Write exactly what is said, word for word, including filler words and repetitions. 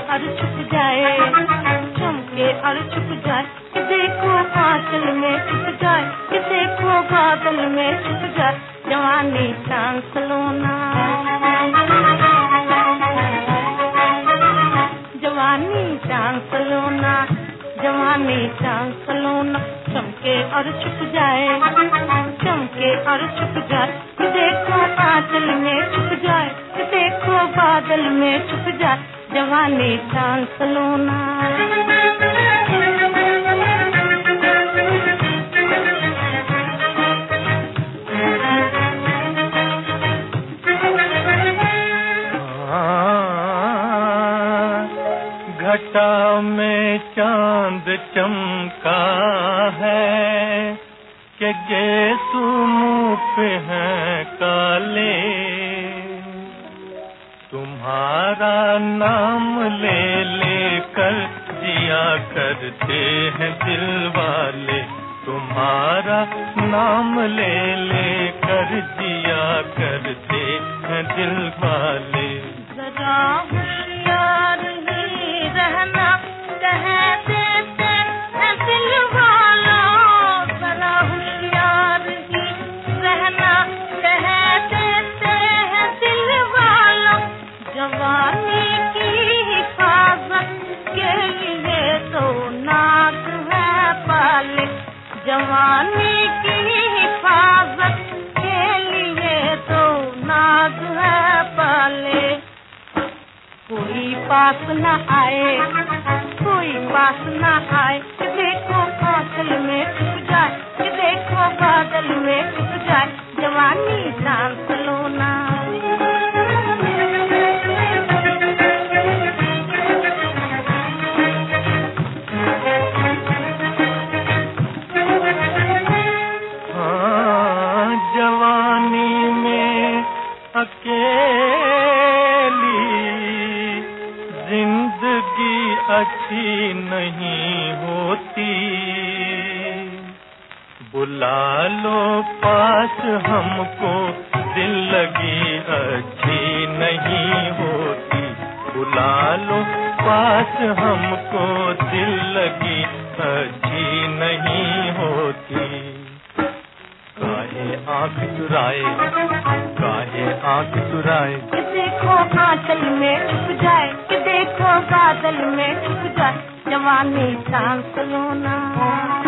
और छुप जाए, चमके और छुप जाए, कि देखो आंचल में छुप जाए, कि देखो बादल में छुप जाए, जवानी चांस लोना, जवानी चांस लोना, जवानी चांस लोना, चमके और छुप जाए, चमके और छुप जाए, कि देखो आंचल में छुप जाए, कि देखो बादल में छुप जाए, जवानी चांस लोना। घटा में चांद चमका है, कि गेसू मुँह पे हैं काले, तुम्हारा नाम ले लेकर जिया करते हैं दिल वाले, तुम्हारा नाम ले लेकर जिया करते हैं दिल वाले। जरा होशियार ही रहना, कह देते हैं दिल वालों, जरा होशियार ही रहना, कह देते हैं दिल वालों, जवानी की हिफाजत के लिए तो नाज है पाले, जवानी की हिफाजत के लिए तो नाज है पाले। कोई पास न आए, कोई पास न आए, कि देखो आंचल में छुप जाए, कि देखो बादल में छुप जाए, जवानी चांस लोना। हाँ, जवानी में अकेली जिंदगी अच्छी नहीं होती, बुला लो पास हमको दिल लगी अच्छी नहीं होती, बुला लो पास हमको दिल लगी अच्छी नहीं होती। काहे आँख चुराए, काहे आँख चुराए, कि देखो आंचल में छुप जाए, कि देखो बादल में छुप जाए, जवानी चांस लोना।